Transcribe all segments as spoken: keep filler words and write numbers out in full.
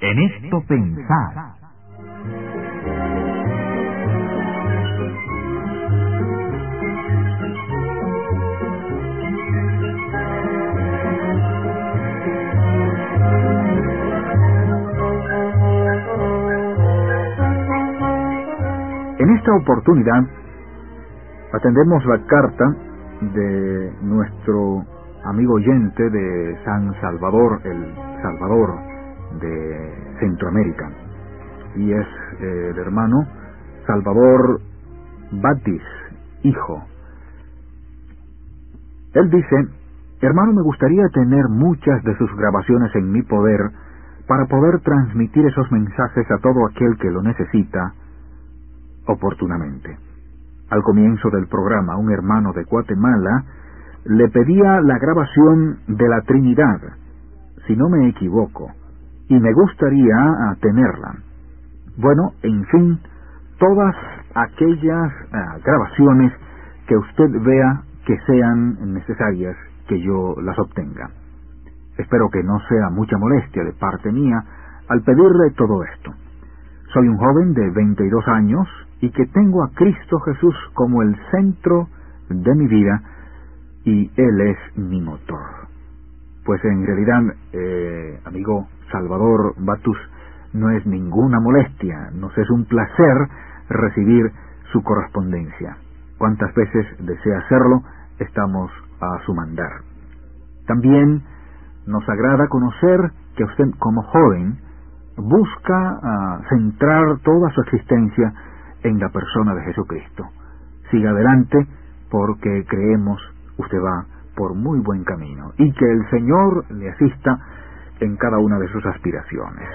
En esto pensar. En esta oportunidad atendemos la carta de nuestro amigo oyente de San Salvador, el Salvador de Centroamérica, y es eh, el hermano Salvador Batis, hijo. Él dice: hermano, me gustaría tener muchas de sus grabaciones en mi poder para poder transmitir esos mensajes a todo aquel que lo necesita oportunamente. Al comienzo del programa, un hermano de Guatemala le pedía la grabación de la Trinidad, si no me equivoco, y me gustaría tenerla. Bueno, en fin, todas aquellas uh, grabaciones que usted vea que sean necesarias, que yo las obtenga. Espero que no sea mucha molestia de parte mía al pedirle todo esto. Soy un joven de veintidós años y que tengo a Cristo Jesús como el centro de mi vida, y Él es mi motor. Pues en realidad, eh, amigo Salvador Batus, no es ninguna molestia, nos es un placer recibir su correspondencia. Cuantas veces desea hacerlo, estamos a su mandar. También nos agrada conocer que usted, como joven, busca uh, centrar toda su existencia en la persona de Jesucristo. Siga adelante, porque creemos usted va por muy buen camino, y que el Señor le asista en cada una de sus aspiraciones.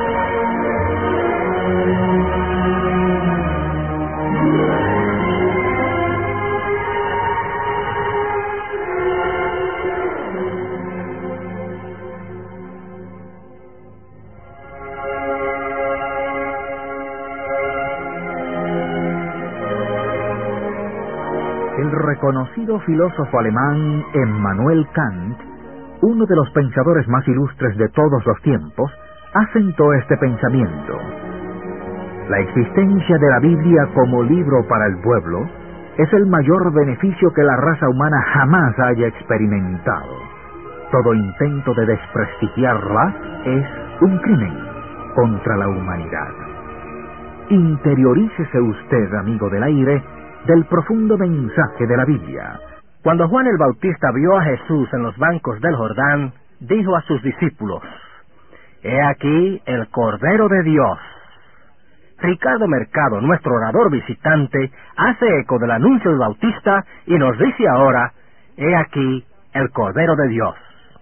El reconocido filósofo alemán Immanuel Kant, uno de los pensadores más ilustres de todos los tiempos, asentó este pensamiento: la existencia de la Biblia como libro para el pueblo es el mayor beneficio que la raza humana jamás haya experimentado. Todo intento de desprestigiarla es un crimen contra la humanidad. Interiorícese usted, amigo del aire, del profundo mensaje de la Biblia. Cuando Juan el Bautista vio a Jesús en los bancos del Jordán, dijo a sus discípulos: «He aquí el Cordero de Dios». Ricardo Mercado, nuestro orador visitante, hace eco del anuncio del Bautista y nos dice ahora: «He aquí el Cordero de Dios».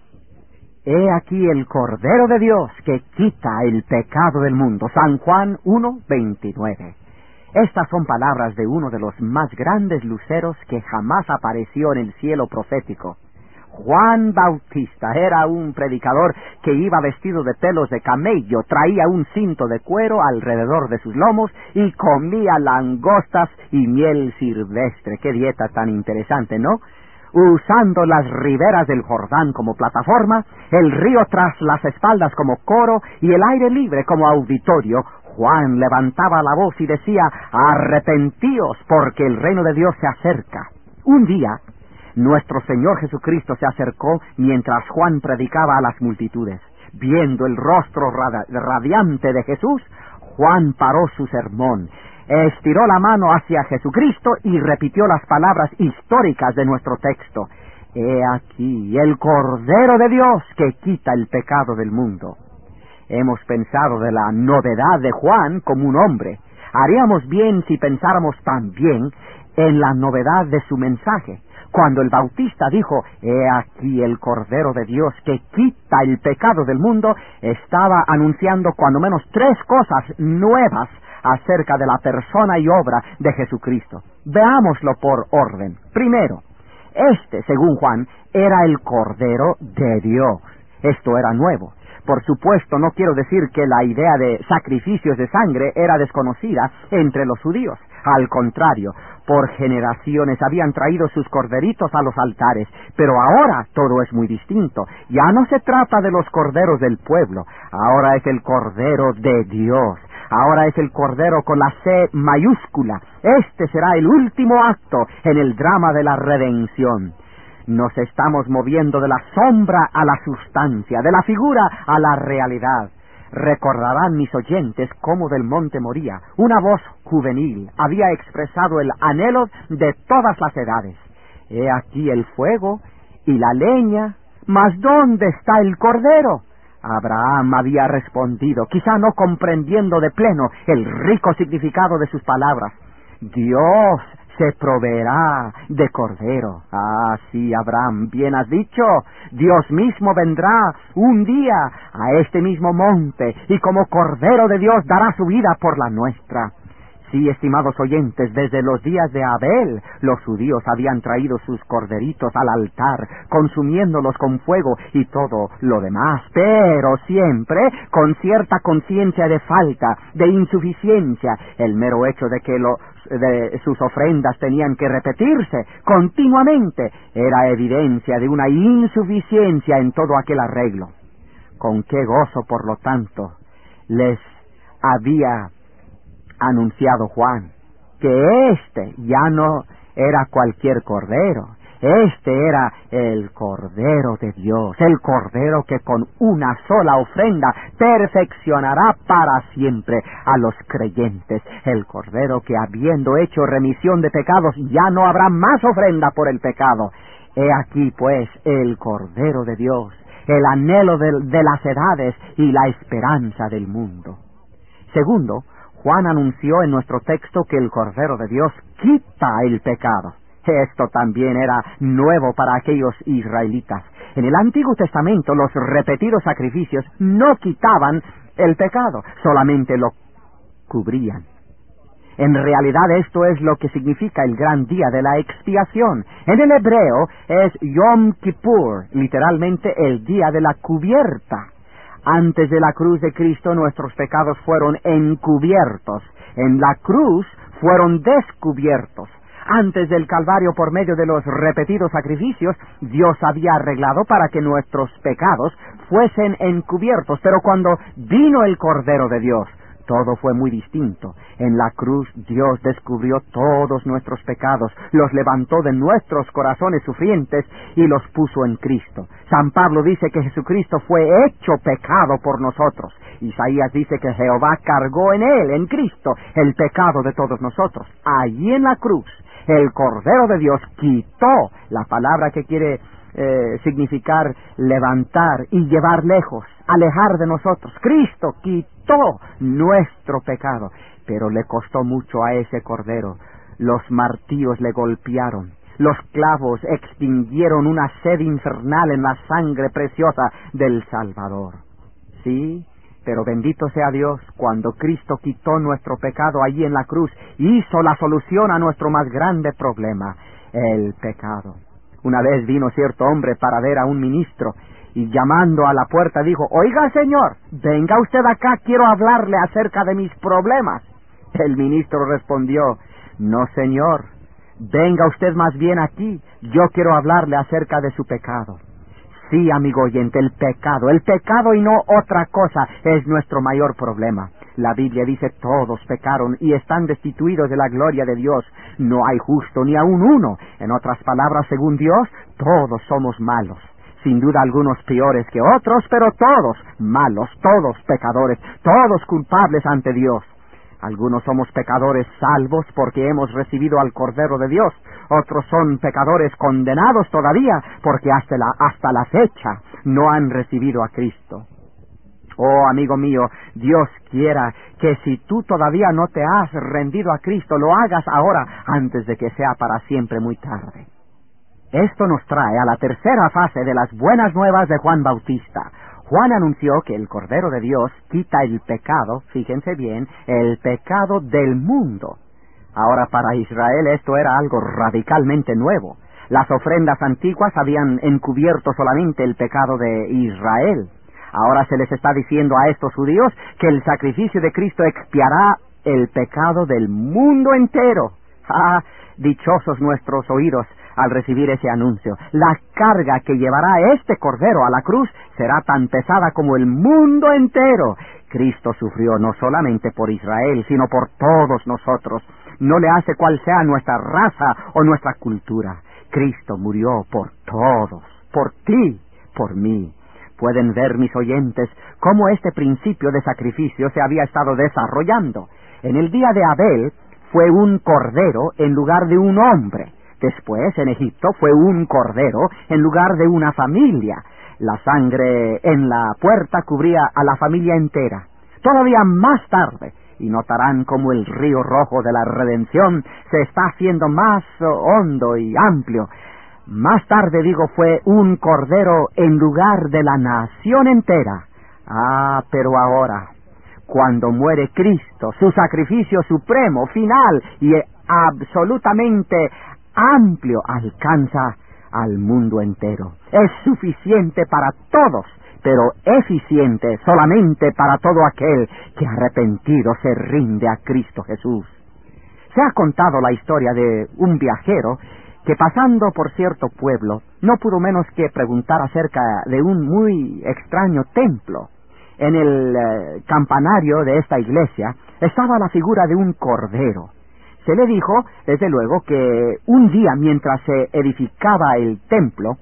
He aquí el Cordero de Dios que quita el pecado del mundo. San Juan uno veintinueve. Estas son palabras de uno de los más grandes luceros que jamás apareció en el cielo profético. Juan Bautista era un predicador que iba vestido de pelos de camello, traía un cinto de cuero alrededor de sus lomos y comía langostas y miel silvestre. ¡Qué dieta tan interesante!, ¿no? Usando las riberas del Jordán como plataforma, el río tras las espaldas como coro y el aire libre como auditorio, Juan levantaba la voz y decía: «Arrepentíos, porque el reino de Dios se acerca». Un día, nuestro Señor Jesucristo se acercó mientras Juan predicaba a las multitudes. Viendo el rostro radi- radiante de Jesús, Juan paró su sermón, estiró la mano hacia Jesucristo y repitió las palabras históricas de nuestro texto: «He aquí el Cordero de Dios que quita el pecado del mundo». Hemos pensado de la novedad de Juan como un hombre. Haríamos bien si pensáramos también en la novedad de su mensaje. Cuando el Bautista dijo: «He aquí el Cordero de Dios que quita el pecado del mundo», estaba anunciando cuando menos tres cosas nuevas acerca de la persona y obra de Jesucristo. Veámoslo por orden. Primero, este, según Juan, era el Cordero de Dios. Esto era nuevo. Por supuesto, no quiero decir que la idea de sacrificios de sangre era desconocida entre los judíos. Al contrario, por generaciones habían traído sus corderitos a los altares, pero ahora todo es muy distinto. Ya no se trata de los corderos del pueblo, ahora es el Cordero de Dios. Ahora es el Cordero con la C mayúscula. Este será el último acto en el drama de la redención. Nos estamos moviendo de la sombra a la sustancia, de la figura a la realidad. Recordarán mis oyentes cómo del monte Moría una voz juvenil había expresado el anhelo de todas las edades. He aquí el fuego y la leña, mas ¿dónde está el Cordero? Abraham había respondido, quizá no comprendiendo de pleno el rico significado de sus palabras: Dios se proveerá de cordero. Ah, sí, Abraham, bien has dicho. Dios mismo vendrá un día a este mismo monte y como Cordero de Dios dará su vida por la nuestra. Sí, estimados oyentes, desde los días de Abel, los judíos habían traído sus corderitos al altar, consumiéndolos con fuego y todo lo demás, pero siempre con cierta conciencia de falta, de insuficiencia. El mero hecho de que lo, de sus ofrendas tenían que repetirse continuamente era evidencia de una insuficiencia en todo aquel arreglo. Con qué gozo, por lo tanto, les había anunciado Juan que este ya no era cualquier cordero, este era el Cordero de Dios, el Cordero que con una sola ofrenda perfeccionará para siempre a los creyentes, el Cordero que habiendo hecho remisión de pecados ya no habrá más ofrenda por el pecado. He aquí pues el Cordero de Dios, el anhelo de, de las edades y la esperanza del mundo. Segundo, Juan anunció en nuestro texto que el Cordero de Dios quita el pecado. Esto también era nuevo para aquellos israelitas. En el Antiguo Testamento los repetidos sacrificios no quitaban el pecado, solamente lo cubrían. En realidad esto es lo que significa el gran día de la expiación. En el hebreo es Yom Kippur, literalmente el día de la cubierta. Antes de la cruz de Cristo nuestros pecados fueron encubiertos. En la cruz fueron descubiertos. Antes del Calvario, por medio de los repetidos sacrificios, Dios había arreglado para que nuestros pecados fuesen encubiertos. Pero cuando vino el Cordero de Dios, todo fue muy distinto. En la cruz Dios descubrió todos nuestros pecados, los levantó de nuestros corazones sufrientes y los puso en Cristo. San Pablo dice que Jesucristo fue hecho pecado por nosotros. Isaías dice que Jehová cargó en él, en Cristo, el pecado de todos nosotros. Allí en la cruz, el Cordero de Dios quitó, la palabra que quiere eh, significar levantar y llevar lejos, alejar de nosotros. Cristo quitó nuestro pecado, pero le costó mucho a ese Cordero. Los martillos le golpearon, los clavos extinguieron una sed infernal en la sangre preciosa del Salvador. Sí, pero bendito sea Dios, cuando Cristo quitó nuestro pecado allí en la cruz, hizo la solución a nuestro más grande problema, el pecado. Una vez vino cierto hombre para ver a un ministro, y llamando a la puerta dijo: «Oiga, señor, venga usted acá, quiero hablarle acerca de mis problemas». El ministro respondió: «No, señor, venga usted más bien aquí, yo quiero hablarle acerca de su pecado». Sí, amigo oyente, el pecado, el pecado y no otra cosa es nuestro mayor problema. La Biblia dice: todos pecaron y están destituidos de la gloria de Dios. No hay justo ni aun uno. En otras palabras, según Dios, todos somos malos. Sin duda algunos peores que otros, pero todos malos, todos pecadores, todos culpables ante Dios. Algunos somos pecadores salvos porque hemos recibido al Cordero de Dios. Otros son pecadores condenados todavía porque hasta la, hasta la fecha no han recibido a Cristo. Oh, amigo mío, Dios quiera que si tú todavía no te has rendido a Cristo, lo hagas ahora antes de que sea para siempre muy tarde. Esto nos trae a la tercera fase de las buenas nuevas de Juan Bautista. Juan anunció que el Cordero de Dios quita el pecado, fíjense bien, el pecado del mundo. Ahora para Israel esto era algo radicalmente nuevo. Las ofrendas antiguas habían encubierto solamente el pecado de Israel. Ahora se les está diciendo a estos judíos que el sacrificio de Cristo expiará el pecado del mundo entero. ¡Ah! Dichosos nuestros oídos al recibir ese anuncio. La carga que llevará este cordero a la cruz será tan pesada como el mundo entero. Cristo sufrió no solamente por Israel, sino por todos nosotros. No le hace cual sea nuestra raza o nuestra cultura. Cristo murió por todos, por ti, por mí. Pueden ver mis oyentes cómo este principio de sacrificio se había estado desarrollando. En el día de Abel fue un cordero en lugar de un hombre. Después, en Egipto, fue un cordero en lugar de una familia. La sangre en la puerta cubría a la familia entera. Todavía más tarde, y notarán cómo el río rojo de la redención se está haciendo más hondo y amplio. Más tarde, digo, fue un cordero en lugar de la nación entera. Ah, pero ahora, cuando muere Cristo, su sacrificio supremo, final y absolutamente amplio, alcanza al mundo entero. Es suficiente para todos, pero eficiente solamente para todo aquel que arrepentido se rinde a Cristo Jesús. Se ha contado la historia de un viajero que, pasando por cierto pueblo, no pudo menos que preguntar acerca de un muy extraño templo. En el eh, campanario de esta iglesia estaba la figura de un cordero. Se le dijo, desde luego, que un día mientras se edificaba el templo,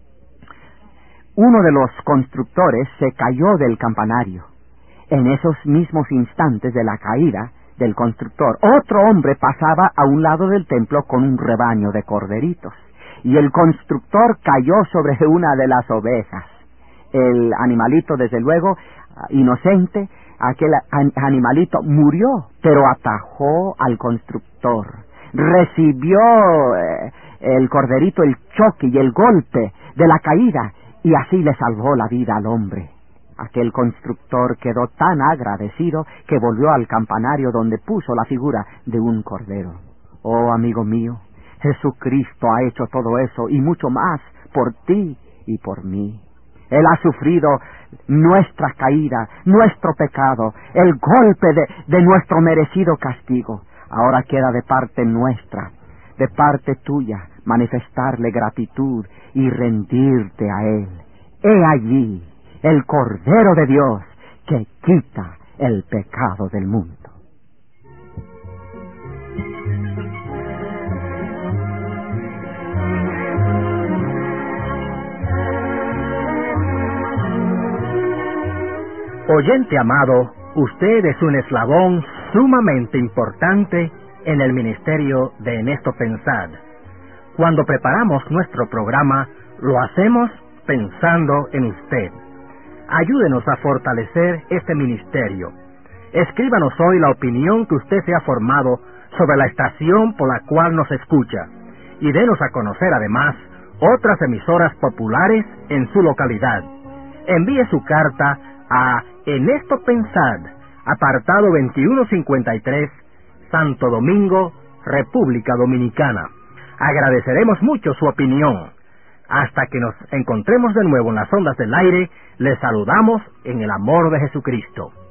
uno de los constructores se cayó del campanario. En esos mismos instantes de la caída del constructor, otro hombre pasaba a un lado del templo con un rebaño de corderitos, y el constructor cayó sobre una de las ovejas. El animalito, desde luego, inocente, aquel animalito murió, pero atajó al constructor. Recibió eh, el corderito el choque y el golpe de la caída, y así le salvó la vida al hombre. Aquel constructor quedó tan agradecido que volvió al campanario donde puso la figura de un cordero. Oh, amigo mío, Jesucristo ha hecho todo eso y mucho más por ti y por mí. Él ha sufrido nuestra caída, nuestro pecado, el golpe de, de nuestro merecido castigo. Ahora queda de parte nuestra, de parte tuya, manifestarle gratitud y rendirte a Él. He allí el Cordero de Dios que quita el pecado del mundo. Oyente amado, usted es un eslabón sumamente importante en el ministerio de En Esto Pensad. Cuando preparamos nuestro programa, lo hacemos pensando en usted. Ayúdenos a fortalecer este ministerio. Escríbanos hoy la opinión que usted se ha formado sobre la estación por la cual nos escucha, y denos a conocer además otras emisoras populares en su localidad. Envíe su carta a En Esto Pensad, apartado veintiuno cincuenta y tres, Santo Domingo, República Dominicana. Agradeceremos mucho su opinión. Hasta que nos encontremos de nuevo en las ondas del aire, les saludamos en el amor de Jesucristo.